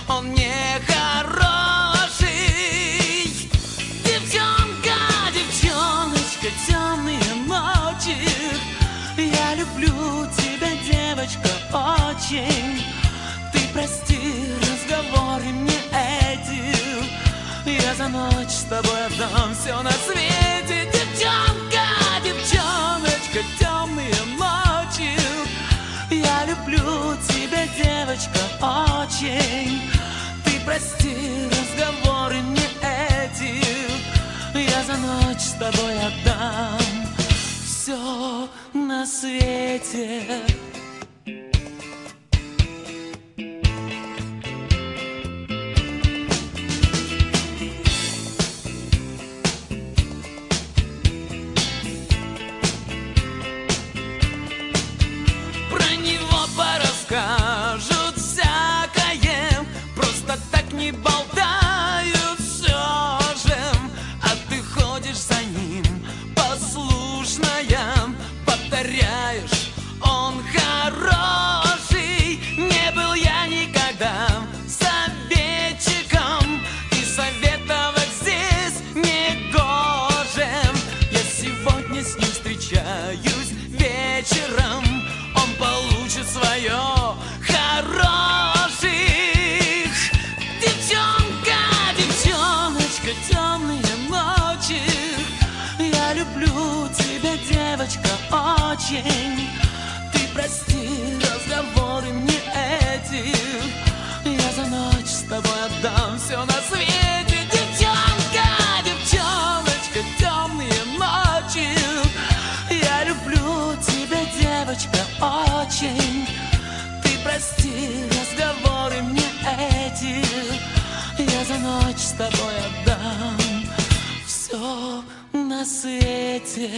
он не хороший. Девчонка, девчоночка, темные ночи, я люблю тебя, девочка, очень. Ты прости разговоры мне эти, я за ночь с тобой отдам все на свете. Девчонка, девчоночка, темные ночи, я люблю тебя, девочка, очень. Ты прости разговоры мне эти, я за ночь с тобой отдам все на свете. Скажут всякое, просто так не болтают все же. А ты ходишь за ним, послушная, повторяешь, он хороший. Не был я никогда советчиком, и советовать здесь не гоже. Я сегодня с ним встречаюсь вечером, он получит свое. Хороших. Девчонка, девчоночка, темные ночи, я люблю тебя, девочка, очень. Ты прости разговоры мне эти, я за ночь с тобой отдам все на свете. Девчонка, девчоночка, темные ночи, я люблю тебя, девочка, очень. Прости разговоры мне эти, я за ночь с тобой отдам все на свете.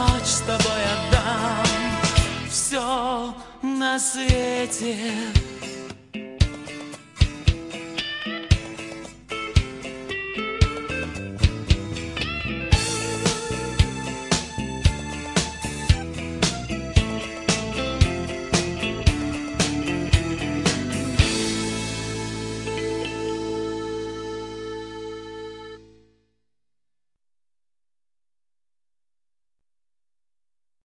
На свете.